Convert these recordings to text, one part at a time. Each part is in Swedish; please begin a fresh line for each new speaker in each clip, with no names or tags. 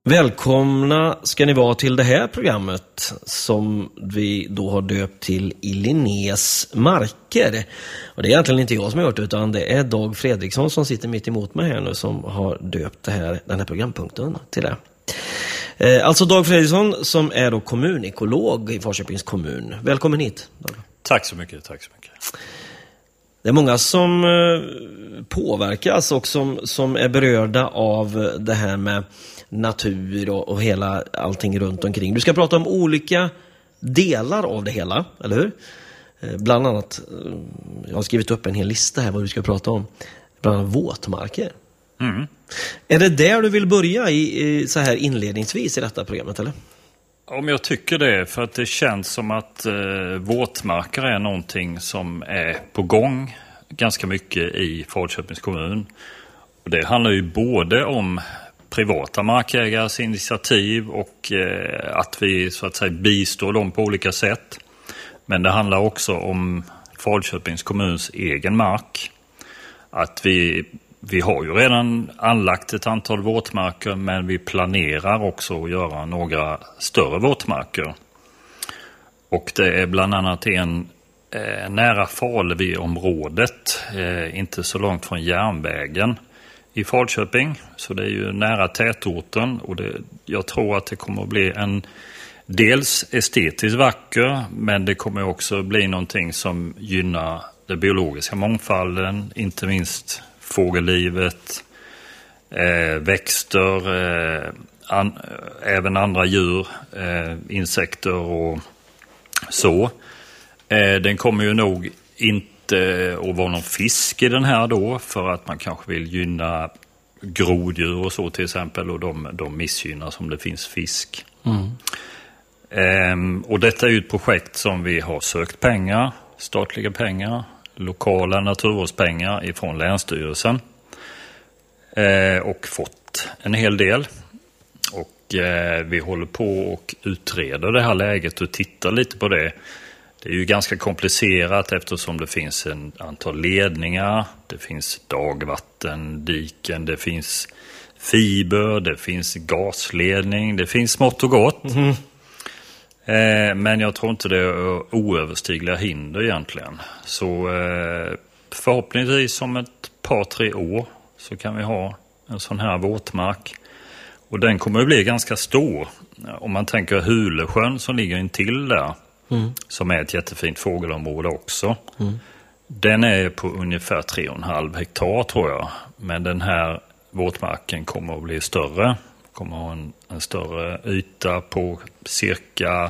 Välkomna ska ni vara till det här programmet som vi då har döpt till I Linnés marker. Och det är egentligen inte jag som har gjort det, utan det är Dag Fredriksson som sitter mitt emot mig här nu som har döpt den här programpunkten till det. Alltså Dag Fredriksson som är då kommunekolog i Falköpings kommun. Välkommen hit, Dag.
Tack så mycket.
Det är många som påverkas och som är berörda av det här med natur och hela allting runt omkring. Du ska prata om olika delar av det hela, eller hur? Bland annat, jag har skrivit upp en hel lista här vad du ska prata om. Bland annat våtmarker.
Mm.
Är det där du vill börja i så här inledningsvis i detta programmet, eller?
Om jag tycker det, för att det känns som att våtmarker är någonting som är på gång ganska mycket i Falköpings kommun. Och det handlar ju både om privata markägares initiativ och att vi så att säga bistår dem på olika sätt. Men det handlar också om Falköpings kommuns egen mark. Att vi har ju redan anlagt ett antal våtmarker, men vi planerar också att göra några större våtmarker. Och det är bland annat en nära Falvi-området, inte så långt från järnvägen i Falköping. Så det är ju nära tätorten och jag tror att det kommer att bli en dels estetiskt vacker, men det kommer också bli någonting som gynnar den biologiska mångfalden, inte minst fågellivet, växter, även andra djur, insekter och så. Den kommer ju nog inte att vara någon fisk i den här då, för att man kanske vill gynna groddjur och så till exempel, och de missgynnar som det finns fisk. Och detta är ju ett projekt som vi har sökt pengar, statliga pengar, lokala naturvårdspengar ifrån Länsstyrelsen och fått en hel del. Och vi håller på och utreder det här läget och tittar lite på det. Det är ju ganska komplicerat eftersom det finns en antal ledningar, det finns dagvattendiken, det finns fiber, det finns gasledning, det finns smått och gott. Men jag tror inte det är oöverstigliga hinder egentligen. Så förhoppningsvis om ett par, 3 år så kan vi ha en sån här våtmark. Och den kommer att bli ganska stor. Om man tänker Hulesjön som ligger intill där, som är ett jättefint fågelområde också. Den är på ungefär 3,5 hektar tror jag. Men den här våtmarken kommer att bli större. Kommer att ha en större yta på cirka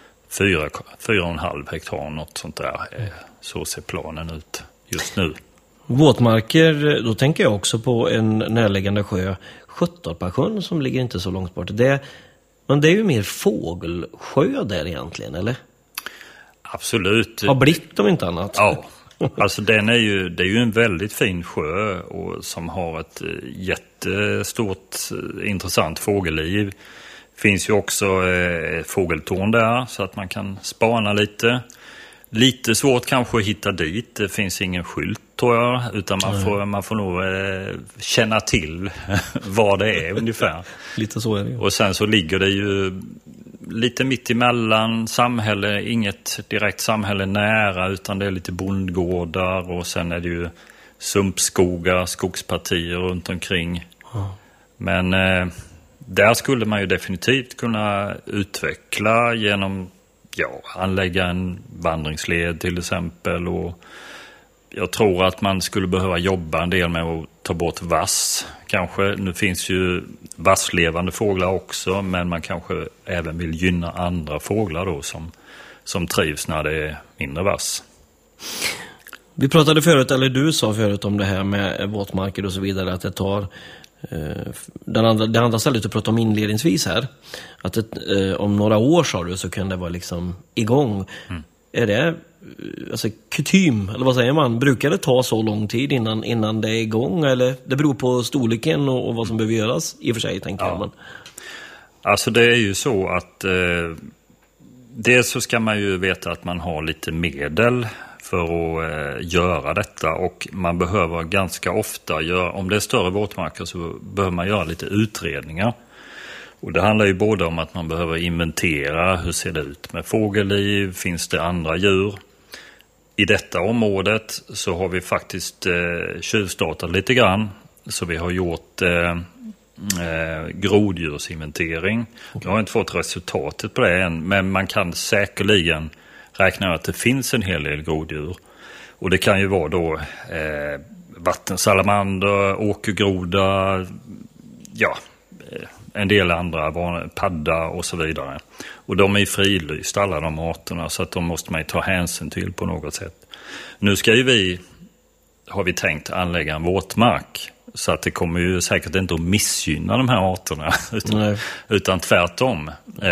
4,5 hektar, något sånt där. Så ser planen ut just nu.
Våtmarker, då tänker jag också på en närliggande sjö, Sköttorpasjön, som ligger inte så långt bort. Men det är ju mer fågelsjö där egentligen, eller?
Absolut.
Har blivit om inte annat.
Ja, alltså det är ju en väldigt fin sjö och som har ett jättestort intressant fågelliv. Finns ju också fågeltorn där så att man kan spana lite. Lite svårt kanske att hitta dit. Det finns ingen skylt tror jag, utan man får nog känna till vad det är ungefär.
Lite så är det ju.
Och sen så ligger det ju lite mitt emellan samhälle, inget direkt samhälle nära, utan det är lite bondgårdar och sen är det ju sumpskogar, skogspartier runt omkring. Men där skulle man ju definitivt kunna utveckla genom anlägga en vandringsled till exempel, och jag tror att man skulle behöva jobba en del med att ta bort vass kanske. Nu finns ju vasslevande fåglar också, men man kanske även vill gynna andra fåglar då som trivs när det är mindre vass.
Vi pratade förut, eller du sa förut om det här med våtmarker och så vidare, att det tar det andra stället du pratade om inledningsvis här, att om några år sa du så kan det vara liksom igång. Är det alltså kutym, eller vad säger man? Brukar det ta så lång tid innan det är igång, eller det beror på storleken och vad som behöver göras i och för sig, tänker jag. Men...
Alltså det är ju så att dels så ska man ju veta att man har lite medel för att göra detta, och man behöver ganska ofta om det är större våtmarker så behöver man göra lite utredningar. Och det handlar ju både om att man behöver inventera, hur ser det ut med fågelliv, finns det andra djur? I detta området så har vi faktiskt tjuvstartat lite grann, så vi har gjort groddjursinventering. Jag har inte fått resultatet på det än, men man kan säkerligen räkna att det finns en hel del groddjur. Och det kan ju vara då vattensalamander, åkergroda, en del andra, padda och så vidare. Och de är fridlyst, alla de arterna, så att de måste man ju ta hänsyn till på något sätt. Nu ska ju har vi tänkt anlägga en våtmark, så att det kommer ju säkert inte att missgynna de här arterna, utan tvärtom.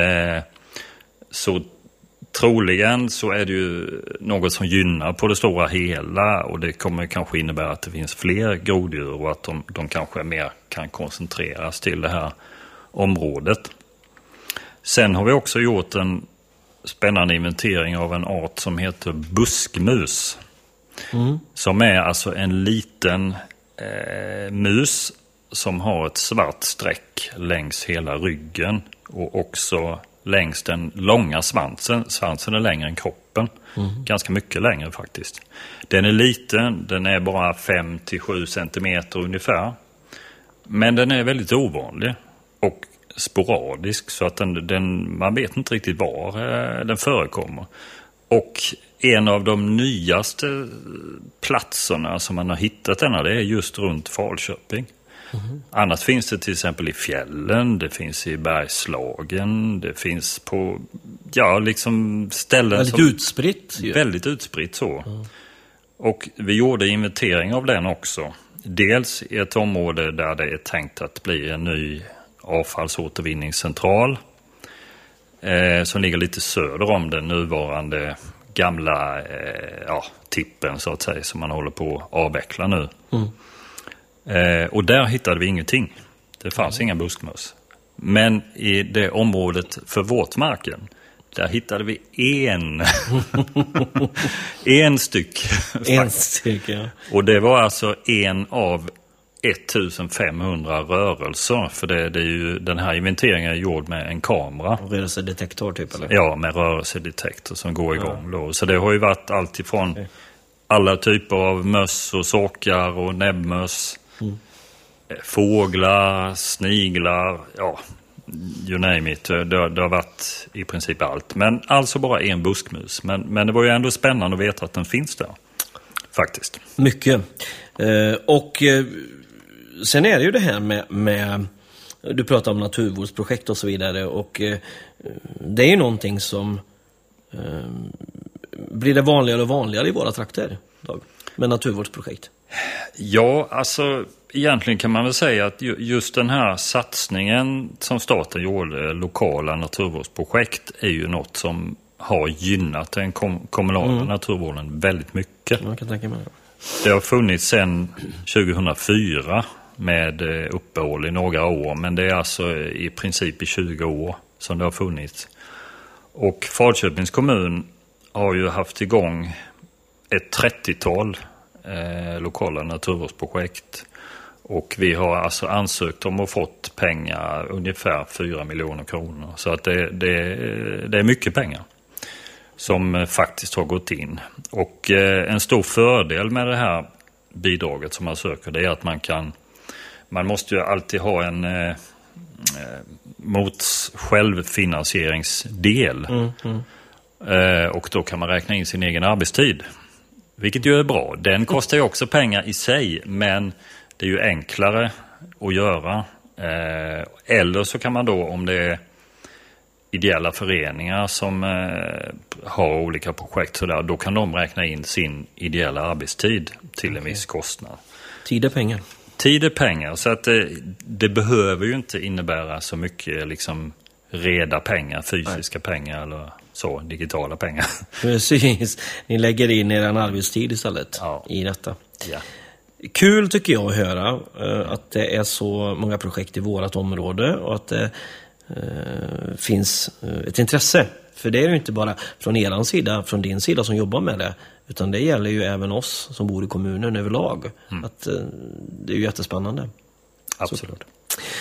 Så troligen så är det ju något som gynnar på det stora hela, och det kommer kanske innebära att det finns fler groddjur och att de kanske mer kan koncentreras till det här området. Sen har vi också gjort en spännande inventering av en art som heter buskmus. Som är alltså en liten mus som har ett svart streck längs hela ryggen och också längs den långa svansen. Svansen är längre än kroppen. Ganska mycket längre faktiskt. Den är liten, den är bara 5-7 centimeter ungefär. Men den är väldigt ovanlig och sporadisk, så att man vet inte riktigt var den förekommer. Och en av de nyaste platserna som man har hittat denna, det är just runt Falköping. Annars finns det till exempel i fjällen, det finns i Bergslagen, det finns på liksom ställen
väldigt utspritt.
Väldigt utspritt så. Och vi gjorde inventering av den också. Dels i ett område där det är tänkt att bli en ny avfallsåtervinningscentral som ligger lite söder om den nuvarande gamla tippen så att säga, som man håller på att avveckla nu. Och där hittade vi ingenting. Det fanns inga buskmus. Men i det området för våtmarken, där hittade vi en styck.
En styck, ja.
Och det var alltså en av 1500 rörelser. För det är ju, den här inventeringen är gjord med en kamera.
Rörelsedetektor typ, eller?
Ja, med rörelsedetektor som går igång då. Så det har ju varit allt ifrån alla typer av möss och sorkar och näbbmöss. Fåglar, sniglar, you name it. Det har varit i princip allt. Men alltså bara en buskmus. Men det var ju ändå spännande att veta att den finns där. Faktiskt.
Mycket. Och sen är det ju det här med du pratar om naturvårdsprojekt och så vidare. Och det är ju någonting som blir det vanligare och vanligare i våra trakter, Dag, med naturvårdsprojekt.
Ja, alltså egentligen kan man väl säga att just den här satsningen som staten gjorde, lokala naturvårdsprojekt, är ju något som har gynnat den kommunala naturvården väldigt mycket.
Man kan tänka mig det.
Det har funnits sedan 2004 med uppehåll i några år, men det är alltså i princip i 20 år som det har funnits. Och Falköpings kommun har ju haft igång ett 30-tal lokala naturvårdsprojekt. Och vi har alltså ansökt om och fått pengar, ungefär 4 miljoner kronor. Så att det är mycket pengar som faktiskt har gått in. Och en stor fördel med det här bidraget som man söker, det är att man måste ju alltid ha en mot självfinansieringsdel. Och då kan man räkna in sin egen arbetstid. Vilket ju är bra. Den kostar ju också pengar i sig, men det är ju enklare att göra. Eller så kan man då, om det är ideella föreningar som har olika projekt så där, då kan de räkna in sin ideella arbetstid till en viss kostnad.
Tid är pengar.
Tid är pengar, så att det behöver ju inte innebära så mycket liksom reda pengar, fysiska pengar eller så, digitala pengar.
Precis, ni lägger in er arbetstid istället i detta.
Ja.
Kul tycker jag att höra att det är så många projekt i vårat område och att det finns ett intresse. För det är ju inte bara från eran sida, från din sida som jobbar med det, utan det gäller ju även oss som bor i kommunen överlag. Att det är ju jättespännande.
Absolut.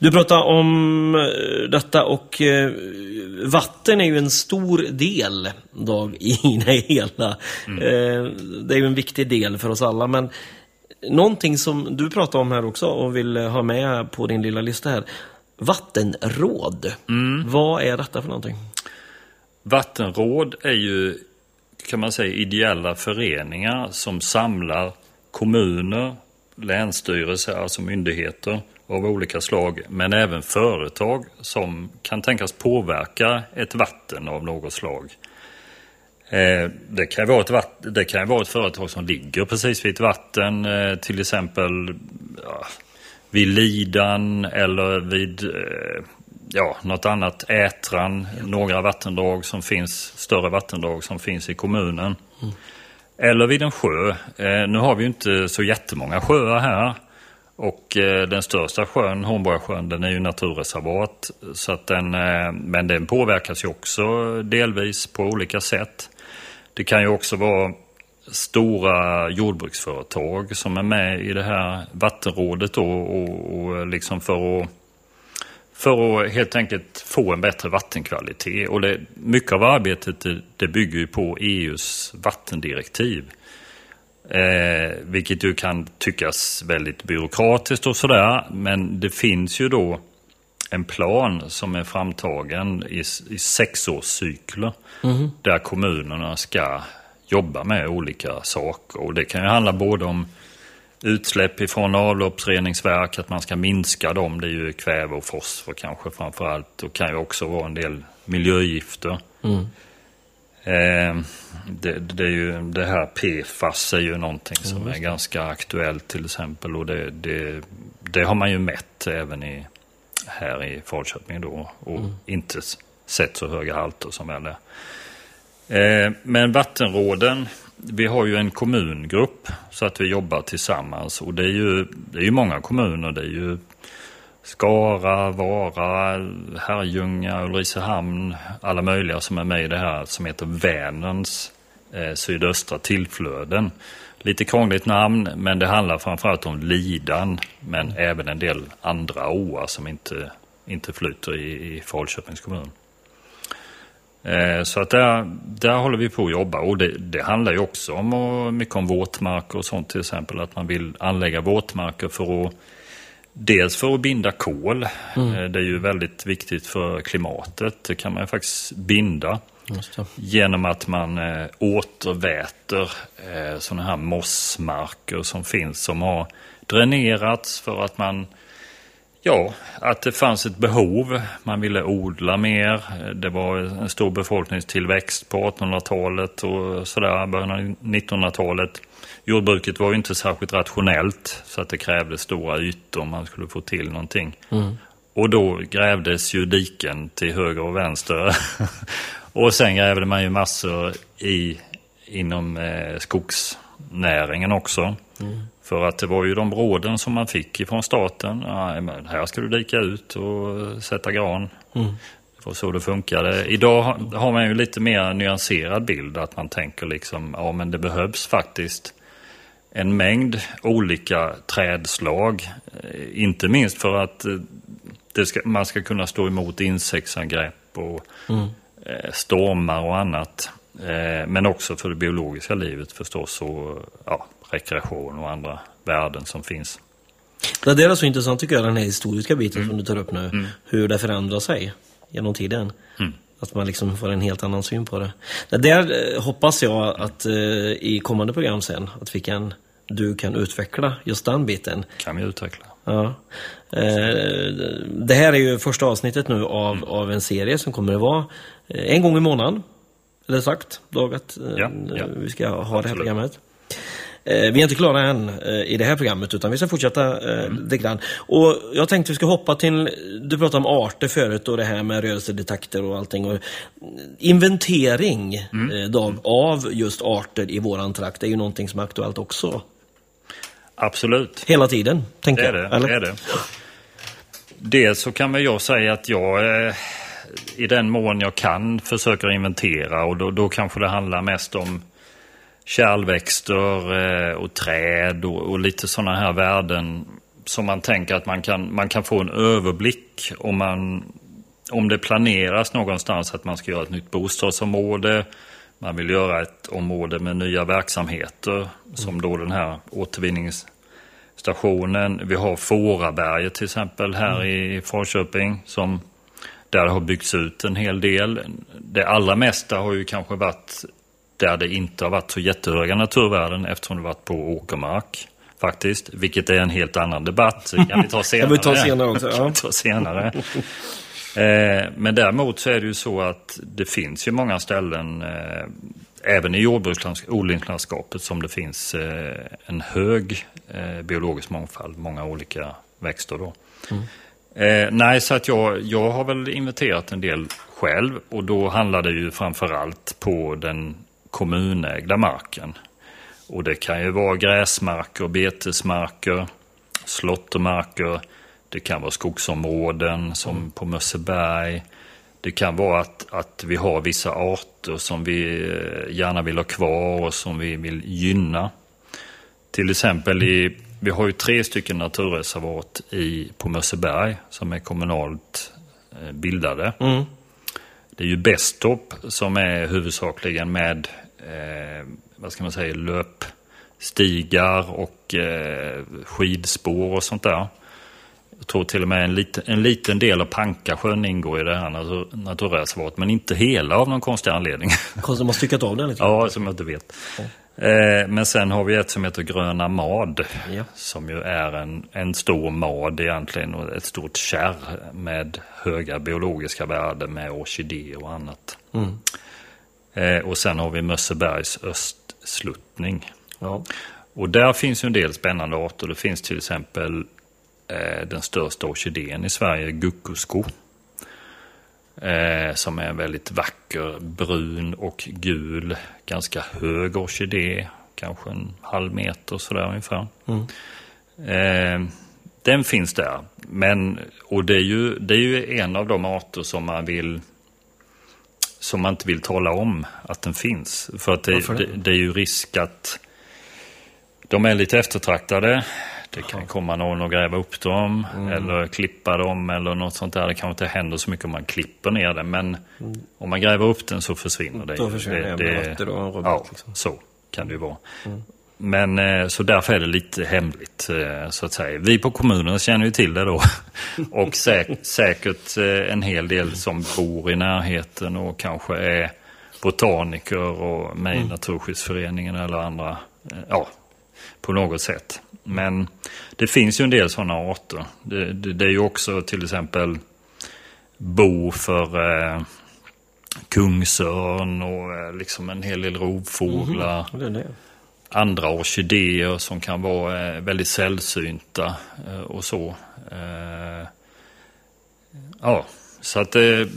Du pratar om detta och vatten är ju en stor del i det hela. Det är ju en viktig del för oss alla, men någonting som du pratar om här också och vill ha med på din lilla lista här. Vattenråd. Vad är detta för någonting?
Vattenråd är ju, kan man säga, ideella föreningar som samlar kommuner, länsstyrelser, alltså myndigheter av olika slag, men även företag som kan tänkas påverka ett vatten av något slag. Det kan vara ett företag som ligger precis vid ett vatten, till exempel vid Lidan eller vid något annat, Ätran, några vattendrag som finns, större vattendrag som finns i kommunen. Eller vid en sjö. Nu har vi ju inte så jättemånga sjöar här. Och den största sjön, Hornborgasjön, den är ju naturreservat. Så att men den påverkas ju också delvis på olika sätt. Det kan ju också vara stora jordbruksföretag som är med i det här vattenrådet då, och liksom för att helt enkelt få en bättre vattenkvalitet. Och mycket av arbetet det bygger ju på EUs vattendirektiv. Vilket ju kan tyckas väldigt byråkratiskt och sådär. Men det finns ju då en plan som är framtagen i 6-årscykler. Där kommunerna ska jobba med olika saker. Och det kan ju handla både om utsläpp ifrån avloppsreningsverk, att man ska minska dem. Det är ju kväve och fosfor kanske framförallt. Och kan ju också vara en del miljögifter. Det här PFAS är ju någonting som är ganska aktuellt till exempel. Och det har man ju mätt även här i Falköping då. Och inte sett så höga halter som är det. Men vattenråden, vi har ju en kommungrupp så att vi jobbar tillsammans. Och det är ju många kommuner. Det är ju Skara, Vara, Herrljunga, Ulricehamn, alla möjliga som är med i det här som heter Vänerns sydöstra tillflöden. Lite krångligt namn, men det handlar framförallt om Lidan, men även en del andra åar som inte flyter i Falköpings kommun. Så att där håller vi på att jobba, och det handlar ju också mycket om våtmarker och sånt, till exempel att man vill anlägga våtmarker dels för att binda kol. Det är ju väldigt viktigt för klimatet. Det kan man ju faktiskt binda genom att man återväter sådana här mossmarker som finns, som har dränerats för att att det fanns ett behov. Man ville odla mer. Det var en stor befolkningstillväxt på 1800-talet och sådär, början av 1900-talet. Jordbruket var ju inte särskilt rationellt, så att det krävdes stora ytor om man skulle få till någonting. Och då grävdes ju diken till höger och vänster. Och sen grävde man ju massor inom skogsnäringen också. För att det var ju de råden som man fick ifrån staten. Men här ska du dika ut och sätta gran. Det var så det funkade. Idag har man ju lite mer nyanserad bild, att man tänker liksom, men det behövs faktiskt en mängd olika trädslag. Inte minst för att man ska kunna stå emot insektsangrepp och stormar och annat. Men också för det biologiska livet förstås, och rekreation och andra värden som finns.
Det är så intressant tycker jag, den här historiska biten som du tar upp nu. Hur det förändrar sig genom tiden. Att man liksom får en helt annan syn på det. Där hoppas jag att i kommande program sen att du kan utveckla just den biten.
Kan vi utveckla.
Ja. Det här är ju första avsnittet nu av en serie som kommer att vara en gång i månaden. Eller sagt, dagat. Vi ska ha det här programmet. Vi är inte klara än i det här programmet, utan vi ska fortsätta det grann. Och jag tänkte vi ska hoppa till, du pratade om arter förut och det här med rörelsedetekter och allting. Och inventering av just arter i våran trakt är ju någonting som är aktuellt också.
Absolut.
Hela tiden, tänker jag.
Det är det. Dels så kan väl jag säga att jag i den mån jag kan försöker inventera, och då kanske det handlar mest om kärlväxter och träd och lite sådana här värden som man tänker att man kan få en överblick om det planeras någonstans att man ska göra ett nytt bostadsområde. Man vill göra ett område med nya verksamheter som då den här återvinningsstationen. Vi har Fåraberget till exempel här i Falköping som där har byggts ut en hel del. Det allra mesta har ju kanske varit där det inte har varit så jättehöga naturvärden eftersom det varit på åkermark faktiskt. Vilket är en helt annan debatt. Det kan vi ta senare.
Vi tar senare också. Ja.
Ta senare. Men däremot så är det ju så att det finns ju många ställen även i odlingslandskapet som det finns en hög biologisk mångfald, många olika växter då. Nej, så att jag har väl inventerat en del själv och då handlar det ju framförallt på den kommunägda marken. Och det kan ju vara gräsmarker, betesmarker, slåttermarker. Det kan vara skogsområden som på Mösseberg. Det kan vara att vi har vissa arter som vi gärna vill ha kvar och som vi vill gynna. Till exempel vi har ju 3 stycken naturreservat på Mösseberg som är kommunalt bildade. Det är ju Bästorp som är huvudsakligen med vad ska man säga, löpstigar och skidspår och sånt där. Jag tror till och med en liten del av Pankasjön ingår i det här naturreservat, men inte hela av någon konstig anledning.
Konstigt, de har styckat av den lite.
Ja, som jag inte vet. Ja. Men sen har vi ett som heter Gröna Mad, som ju är en stor mad egentligen och ett stort kärr med höga biologiska värden med orkidéer och annat. Och sen har vi Mössebergs östsluttning. Ja. Och där finns ju en del spännande arter. Det finns till exempel den största orkidén i Sverige, Guckusko. Som är en väldigt vacker, brun och gul, ganska hög orkidé. Kanske en halv meter sådär ungefär. Den finns där. Och det är ju en av de arter som man inte vill tala om att den finns. För att det är ju risk att de är lite eftertraktade. Det kan komma någon och gräva upp dem eller klippa dem eller något sånt där. Det kanske inte händer så mycket om man klipper ner det. Men om man gräver upp den så försvinner det.
Då försvinner det.
Ja, så kan det ju vara. Men så därför är det lite hemligt så att säga. Vi på kommunen känner ju till det då. Och säkert en hel del som bor i närheten och kanske är botaniker och med i Naturskyddsföreningen eller andra, på något sätt. Men det finns ju en del sådana arter. Det är ju också till exempel bo för kungsörn och liksom en hel del rovfåglar. Andra orkidéer som kan vara väldigt sällsynta och så. Så att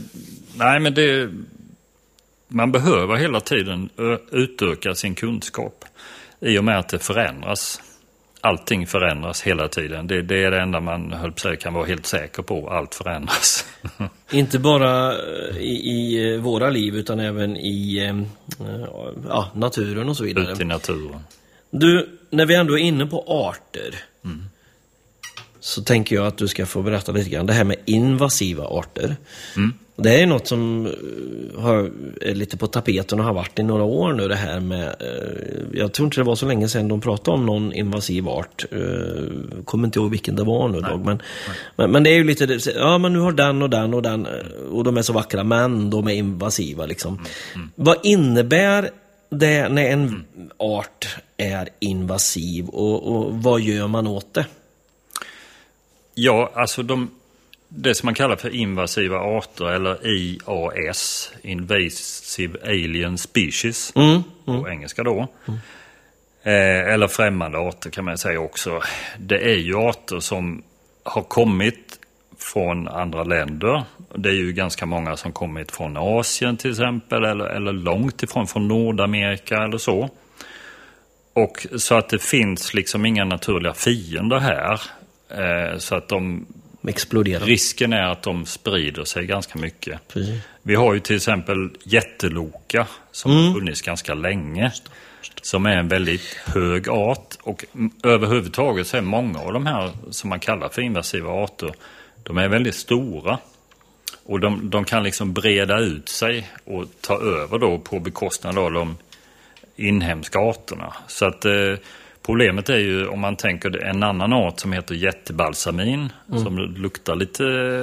man behöver hela tiden utöka sin kunskap i och med att det förändras. Allting förändras hela tiden. Det är det enda man kan vara helt säker på. Allt förändras.
Inte bara i våra liv utan även i naturen och så vidare.
Ut i naturen.
Du, när vi ändå är inne på arter så tänker jag att du ska få berätta lite grann. Det här med invasiva arter. Det är något som är lite på tapeten och har varit i några år nu, det här med, jag tror inte det var så länge sedan de pratade om någon invasiv art. Kommer inte ihåg vilken det var nu då, men det är ju lite, men nu har den och den och den och de är så vackra, men de är invasiva liksom. Vad innebär det när en art är invasiv och vad gör man åt det?
Ja, alltså det som man kallar för invasiva arter eller IAS, Invasive Alien Species på engelska då. Eller främmande arter kan man säga också. Det är ju arter som har kommit från andra länder. Det är ju ganska många som kommit från Asien till exempel eller långt ifrån från Nordamerika eller så. Och så att det finns liksom inga naturliga fiender här. Så att de
exploderar.
Risken är att de sprider sig ganska mycket.
Precis.
Vi har ju till exempel jätteloka som har funnits ganska länge. som är en väldigt hög art. Och överhuvudtaget så är många av de här som man kallar för invasiva arter, de är väldigt stora. Och de kan liksom breda ut sig och ta över då på bekostnad av de inhemska arterna. Så att problemet är ju, om man tänker en annan art som heter jättebalsamin, som luktar lite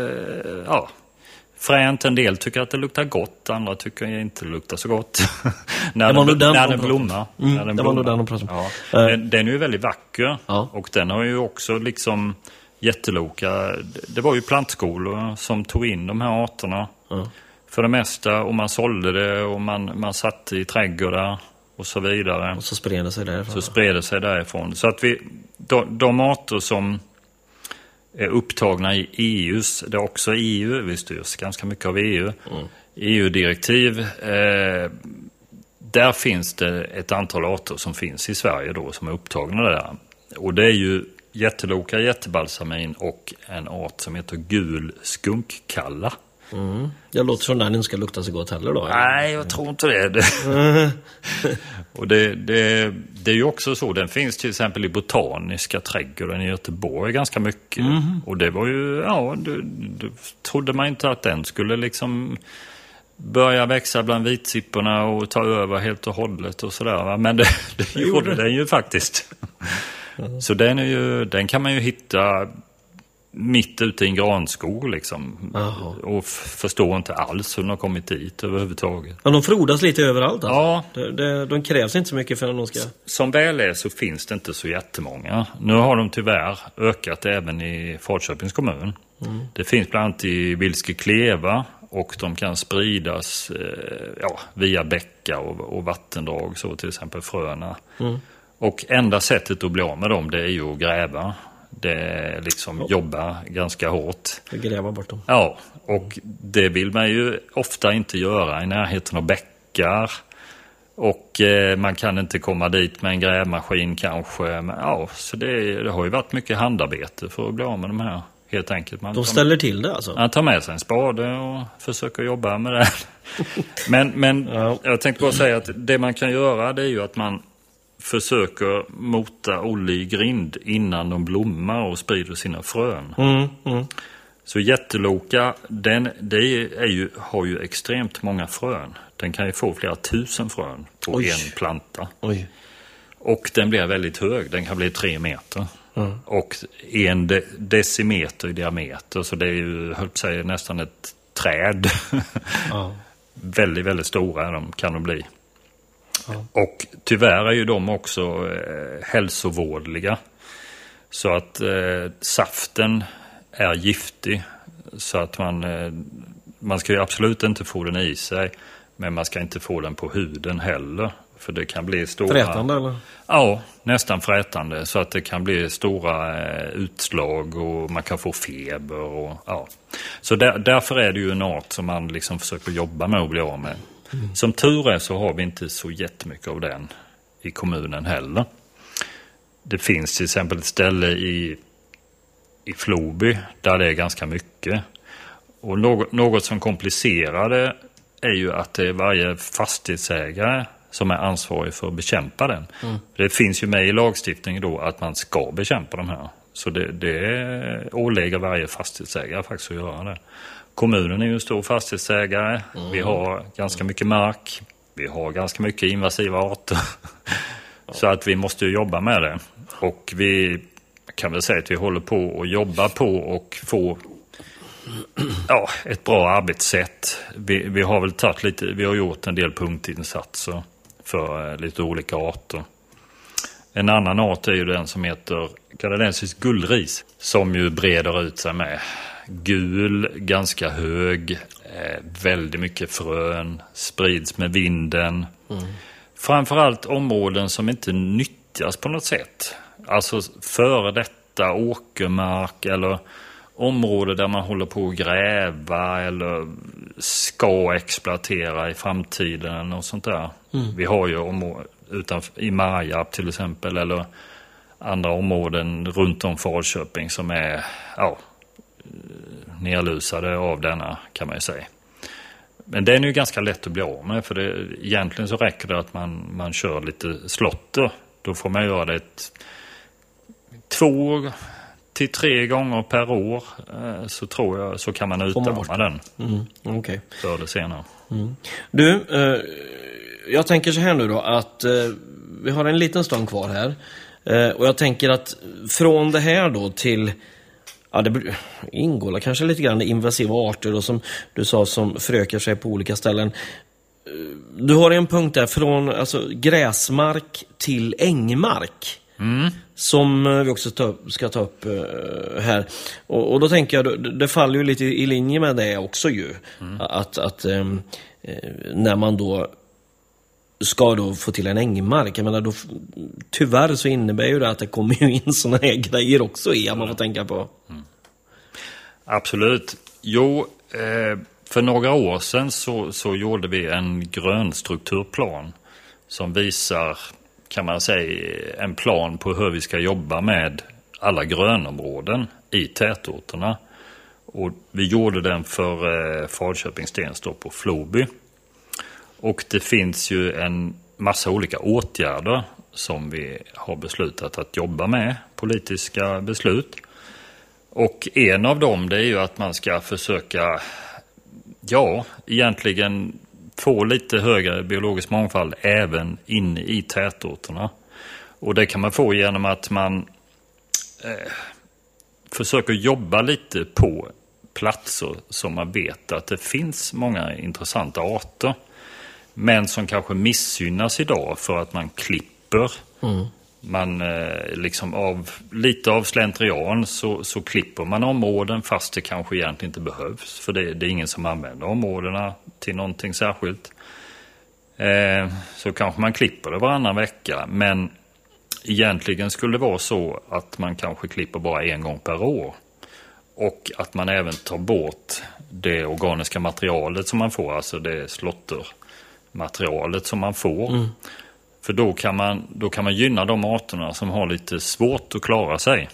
fränt. En del tycker att det luktar gott, andra tycker inte det luktar så gott. när den blommar.
Det var nog den de pratade om.
Ja. Den är ju väldigt vacker,
Ja.
och den har ju också liksom jätteloka. Det var ju plantskolor som tog in de här arterna för det mesta, och man sålde det och man satte i trädgårdar och så vidare.
Och så spred det sig därifrån. Så att de arter som är upptagna i EUs, det är också EU, vi styrs ganska mycket av EU, EU-direktiv, där finns det ett antal arter som finns i Sverige då som är upptagna där. Och det är ju jätteloka, jättebalsamin och en art som heter gul skunkkalla. Det låter som den inte ska lukta så gott heller då.
Nej, jag tror inte det. Och det är ju också så, den finns till exempel i Botaniska trädgården i Göteborg ganska mycket. Och det var ju, du trodde man inte att den skulle liksom börja växa bland vitsipporna och ta över helt och hållet och sådär. Men det gjorde den ju faktiskt. Så den kan man ju hitta mitt ute i en granskog liksom. Och förstår inte alls hur de har kommit dit överhuvudtaget.
Ja, de frodas lite överallt alltså.
Ja.
De krävs inte så mycket för att de ska...
Som väl är så finns det inte så jättemånga. Nu har de tyvärr ökat även i Falköpings kommun. Det finns bland annat i Vilske Kleva, och de kan spridas via bäckar och vattendrag, så till exempel fröna. Och enda sättet att bli av med dem, det är ju att gräva. Det är liksom jobba ganska hårt.
Gräva bort dem.
Ja, och det vill man ju ofta inte göra i närheten av bäckar. Och man kan inte komma dit med en grävmaskin kanske. Men, så det har ju varit mycket handarbete för att bli av med de här. Helt enkelt.
De ställer till det alltså?
Man tar med sig en spade och försöker jobba med det. Men jag tänkte bara säga att det man kan göra, det är ju att man försöker mota olle i grind innan de blommar och sprider sina frön. Så jätteloka, har ju extremt många frön. Den kan ju få flera tusen frön på en planta. Oj. Och den blir väldigt hög, den kan bli 3 meter. Och 1 decimeter i diameter, så det är ju, höll på att säga, nästan ett träd. Väldigt, väldigt stora kan de bli. Och tyvärr är ju de också hälsovårdliga. Så att saften är giftig. Så att man ska ju absolut inte få den i sig. Men man ska inte få den på huden heller. För det kan bli stora...
Frätande eller?
Ja, nästan frätande. Så att det kan bli stora utslag och man kan få feber. Och, Så därför är det ju en art som man liksom försöker jobba med och bli av med. Som tur är så har vi inte så jättemycket av den i kommunen heller. Det finns till exempel ett ställe i Floby där det är ganska mycket. Och något som komplicerar det är ju att det är varje fastighetsägare som är ansvarig för att bekämpa den. Det finns ju med i lagstiftningen då att man ska bekämpa de här. Så det ålägger varje fastighetsägare faktiskt att göra det. Kommunen är ju en stor fastighetsägare. Vi har ganska mycket mark. Vi har ganska mycket invasiva arter. Så att vi måste jobba med det. Och vi kan väl säga att vi håller på och jobbar på och få ett bra arbetssätt. Vi har väl vi har gjort en del punktinsatser för lite olika arter. En annan art är ju den som heter kanadensisk gullris, som ju breder ut sig med gul, ganska hög, väldigt mycket frön, sprids med vinden. Framförallt områden som inte nyttjas på något sätt. Alltså före detta åkermark eller områden där man håller på att gräva eller ska exploatera i framtiden och sånt där. Vi har ju i Marjarp till exempel, eller andra områden runt om Falköping som är nedlusade av denna, kan man ju säga. Men den är ju ganska lätt att bli av med, för egentligen så räcker det att man kör lite slotter. Då får man göra det 2 till 3 gånger per år, så tror jag så kan man utdöma den.
Okay.
Förr eller senare.
Du, jag tänker så här nu då att vi har en liten stund kvar här. Och jag tänker att från det här då till, ja, det ingår kanske lite grann invasiva arter och som du sa som förökar sig på olika ställen. Du har en punkt där från alltså gräsmark till ängmark. Som vi också ska ta upp här. Och då tänker jag, det faller ju lite i linje med det också ju. Att när man då ska då få till en ängmark, jag menar då, tyvärr så innebär ju det att det kommer ju in såna här grejer också i, man får tänka på.
Absolut. Jo, för några år sedan så gjorde vi en grönstrukturplan som visar, kan man säga, en plan på hur vi ska jobba med alla grönområden i tätorterna. Och vi gjorde den för Falköping Stenstorp och Floby. Och det finns ju en massa olika åtgärder som vi har beslutat att jobba med, politiska beslut. Och en av dem, det är ju att man ska försöka, egentligen få lite högre biologisk mångfald även inne i tätorterna. Och det kan man få genom att man försöker jobba lite på platser som man vet att det finns många intressanta arter. Men som kanske missgynnas idag för att man klipper. Man liksom lite av slentrian så klipper man områden fast det kanske egentligen inte behövs. För det är ingen som använder områdena till någonting särskilt. Så kanske man klipper det varannan vecka. Men egentligen skulle det vara så att man kanske klipper bara 1 gång per år. Och att man även tar bort det organiska materialet som man får, alltså det slottermaterialet som man får. För då kan man gynna de arterna som har lite svårt att klara sig.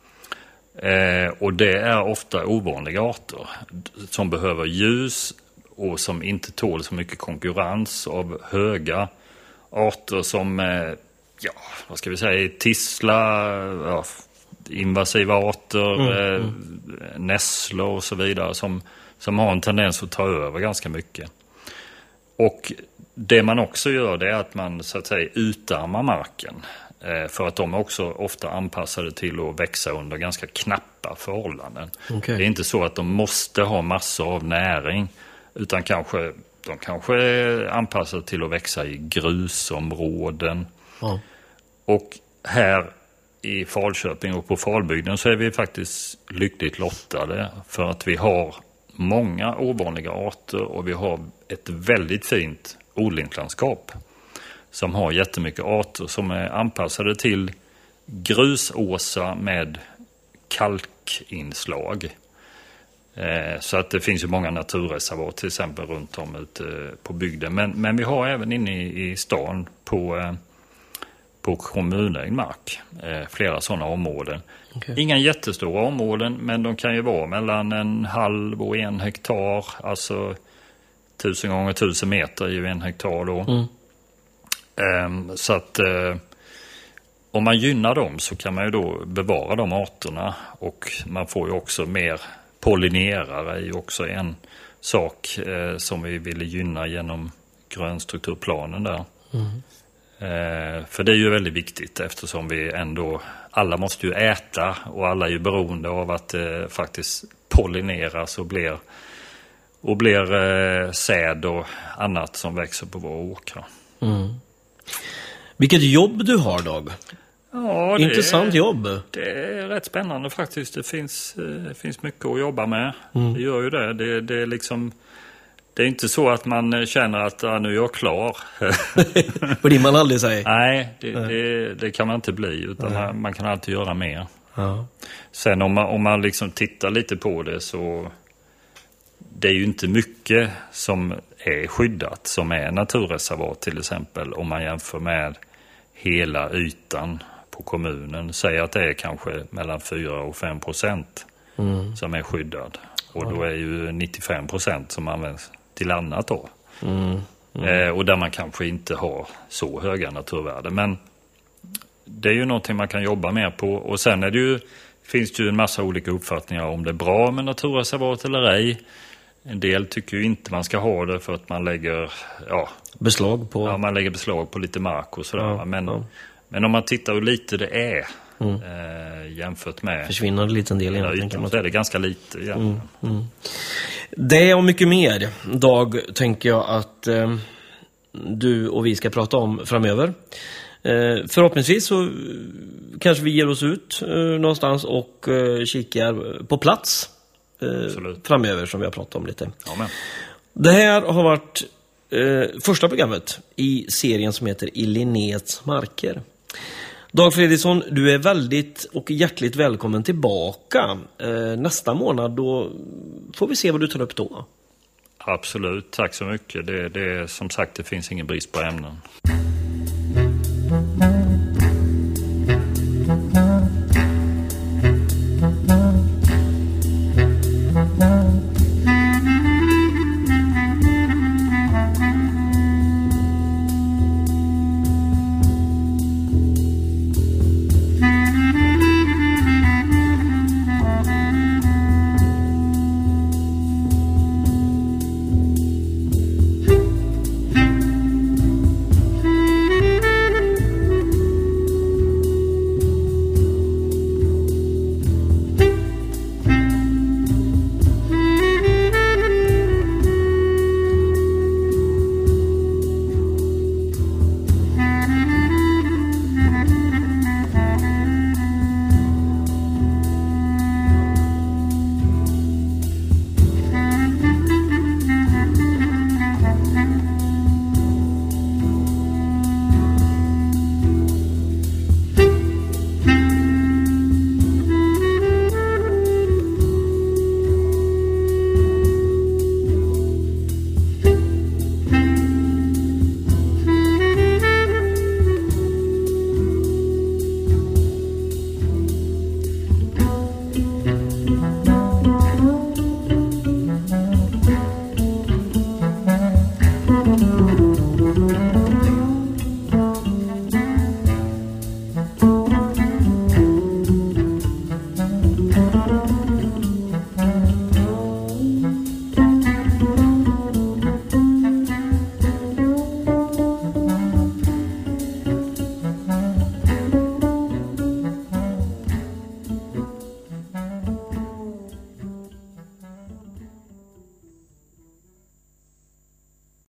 Och det är ofta ovanliga arter som behöver ljus och som inte tål så mycket konkurrens av höga arter som, vad ska vi säga, tissla, invasiva arter, nässlor och så vidare som har en tendens att ta över ganska mycket. Och det man också gör, det är att man så att säga utarmar marken. För att de är också ofta anpassade till att växa under ganska knappa förhållanden. Okay. Det är inte så att de måste ha massor av näring, utan de kanske är anpassade till att växa i grusområden. Och här i Falköping och på Falbygden så är vi faktiskt lyckligt lottade för att vi har många ovanliga arter och vi har ett väldigt fint odlingslandskap som har jättemycket arter som är anpassade till grusåsar med kalkinslag. Så att det finns ju många naturreservat till exempel runt om ute på bygden. Men vi har även inne i stan på kommunägd mark flera sådana områden. Okay. Inga jättestora områden, men de kan ju vara mellan 0,5 och 1 hektar. Alltså 1000 gånger 1000 meter är ju 1 hektar då. Så att om man gynnar dem så kan man ju då bevara de arterna. Och man får ju också mer pollinerare, är ju också en sak som vi ville gynna genom grönstrukturplanen där. För det är ju väldigt viktigt eftersom vi ändå, alla måste ju äta och alla är ju beroende av att faktiskt pollineras och blir säd och annat som växer på våra åkrar. Vilket jobb du har, Dag. Ja, intressant jobb. Det är rätt spännande faktiskt. Det finns mycket att jobba med. Det gör ju det. Det är liksom, det är inte så att man känner att nu är jag klar. För det man aldrig säger. Nej, det kan man inte bli, utan man kan alltid göra mer. Ja. Sen om man liksom tittar lite på det, så det är ju inte mycket som är skyddat som är naturreservat till exempel, om man jämför med hela ytan på kommunen. Säger att det är kanske mellan 4 och 5% som är skyddad. Och då är ju 95% som används till annat då. Och där man kanske inte har så höga naturvärden. Men det är ju någonting man kan jobba mer på. Och sen är det ju, finns det ju en massa olika uppfattningar om det är bra med naturreservat eller ej. En del tycker ju inte man ska ha det för att man lägger
beslag på...
Ja, man lägger beslag på lite mark och sådär. Men om man tittar hur lite det är jämfört med...
Försvinner en liten del
egentligen. Så är det ganska lite egentligen.
Det och mycket mer, Dag, tänker jag att du och vi ska prata om framöver. Förhoppningsvis så kanske vi ger oss ut någonstans och kikar på plats framöver, som vi har pratat om lite.
Amen.
Det här har varit första programmet i serien som heter I Linnés marker. Dag Fredriksson, du är väldigt och hjärtligt välkommen tillbaka nästa månad. Då får vi se vad du tar upp då.
Absolut, tack så mycket. Det är som sagt, det finns ingen brist på ämnen.